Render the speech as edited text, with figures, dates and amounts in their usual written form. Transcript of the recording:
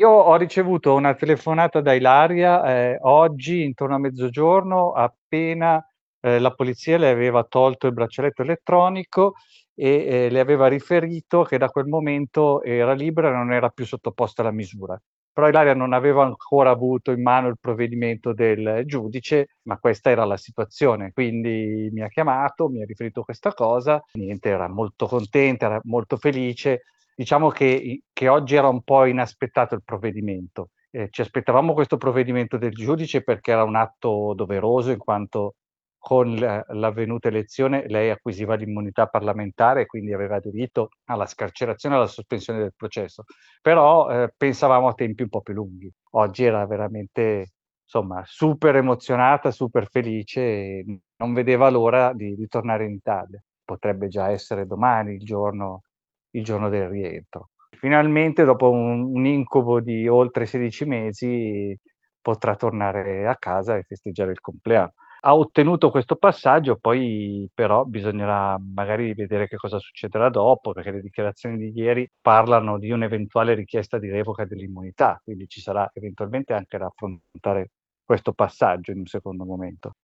Io ho ricevuto una telefonata da Ilaria, oggi intorno a mezzogiorno appena, la polizia le aveva tolto il braccialetto elettronico e, le aveva riferito che da quel momento era libera e non era più sottoposta alla misura. Però Ilaria non aveva ancora avuto in mano il provvedimento del giudice, ma questa era la situazione. Quindi mi ha chiamato, mi ha riferito questa cosa, niente, era molto contenta, era molto felice. Diciamo che oggi era un po' inaspettato il provvedimento. Ci aspettavamo questo provvedimento del giudice perché era un atto doveroso, in quanto con l'avvenuta elezione lei acquisiva l'immunità parlamentare e quindi aveva diritto alla scarcerazione e alla sospensione del processo. Però, pensavamo a tempi un po' più lunghi. Oggi era veramente, insomma, super emozionata, super felice e non vedeva l'ora di tornare in Italia. Potrebbe già essere domani il giorno del rientro. Finalmente, dopo un incubo di oltre 16 mesi, potrà tornare a casa e festeggiare il compleanno. Ha ottenuto questo passaggio, poi però bisognerà magari vedere che cosa succederà dopo, perché le dichiarazioni di ieri parlano di un'eventuale richiesta di revoca dell'immunità, quindi ci sarà eventualmente anche da affrontare questo passaggio in un secondo momento.